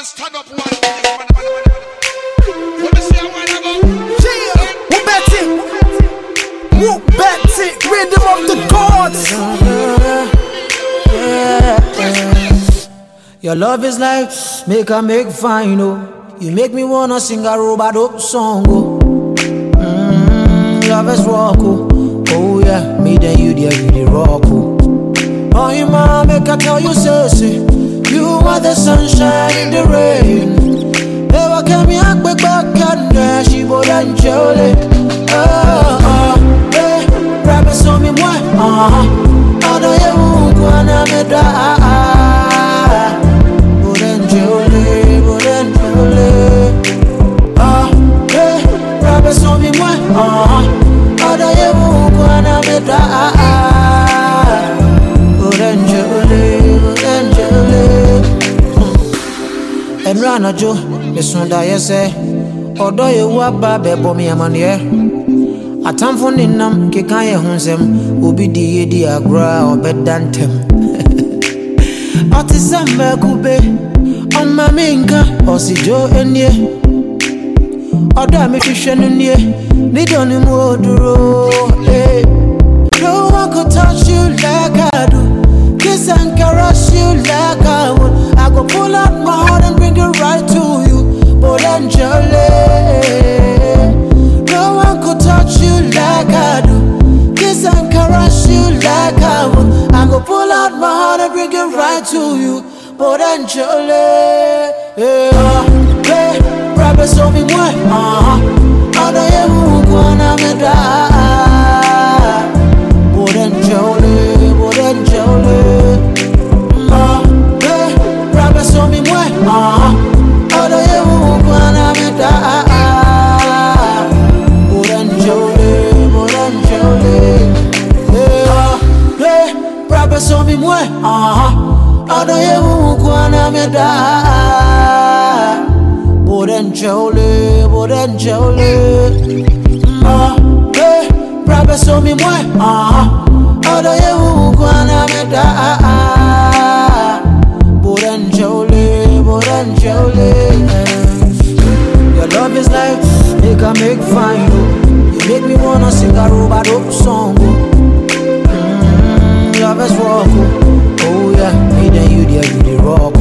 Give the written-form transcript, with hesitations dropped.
and stand up one place, man. Let me see how I go. Who bet it, rhythm of the gods. Your love is like make fine, oh. You make me wanna sing a robot up song, oh. Love is rock, oh. Oh yeah, me then you there, you the rock, oh. Oh, you mama, make I tell you, say, you are the sunshine in the rain. Ever came me up back and she would enjoy it. Hey, promise on me what? I know you wanna me die. Would enjoy it, would enjoy it. Hey, promise on me what? I know you wanna me die. Emrana Jo, Mesunda yese, Odo ye waba bebo mi amanye. Atamfo ninam kekaye hunsem, obi di yedi agra obedantem. Otisame kube, on maminka, osijo enye. Odo mi fishenu nye, nidoni moduro. No one could touch you like I do. Kiss and caress you like I would. I go pull out my heart and bring it right to you, but Angele. No one could touch you like I do. Kiss and caress you like I would. I go pull out my heart and bring it right to you, but Angele. Hey, promise on me what? I know you wanna me die. But Angele. Promise on me what? I know you wanna me die. But Angele. Promise on me what? I know you wanna me die. But Angele. Promise on me what? I know you wanna me die. But Angele. Your love is like make fine, oh. You make me wanna sing a robot up song, oh. Love is rock, oh. Oh yeah, me then you there, you the rock.